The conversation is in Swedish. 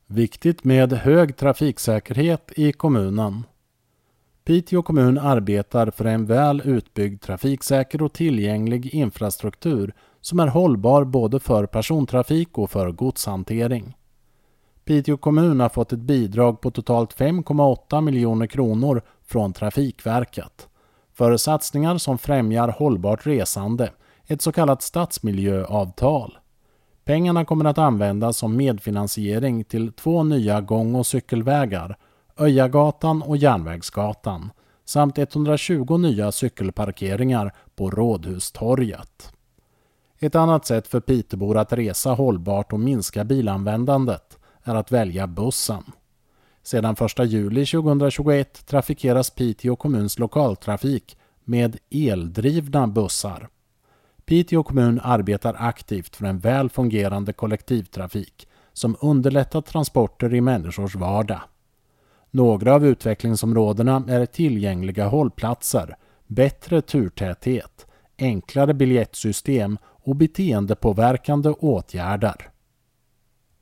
Viktigt med hög trafiksäkerhet i kommunen. Piteå kommun arbetar för en väl utbyggd trafiksäker och tillgänglig infrastruktur som är hållbar både för persontrafik och för godshantering. Piteå kommun har fått ett bidrag på totalt 5,8 miljoner kronor från Trafikverket för satsningar som främjar hållbart resande, ett så kallat stadsmiljöavtal. Pengarna kommer att användas som medfinansiering till 2 nya gång- och cykelvägar, Öjagatan och Järnvägsgatan, samt 120 nya cykelparkeringar på Rådhustorget. Ett annat sätt för Pitebor att resa hållbart och minska bilanvändandet är att välja bussen. Sedan 1 juli 2021 trafikeras Piteå kommuns lokaltrafik med eldrivna bussar. Piteå kommun arbetar aktivt för en väl fungerande kollektivtrafik som underlättar transporter i människors vardag. Några av utvecklingsområdena är tillgängliga hållplatser, bättre turtäthet, enklare biljettsystem och beteendepåverkande åtgärder.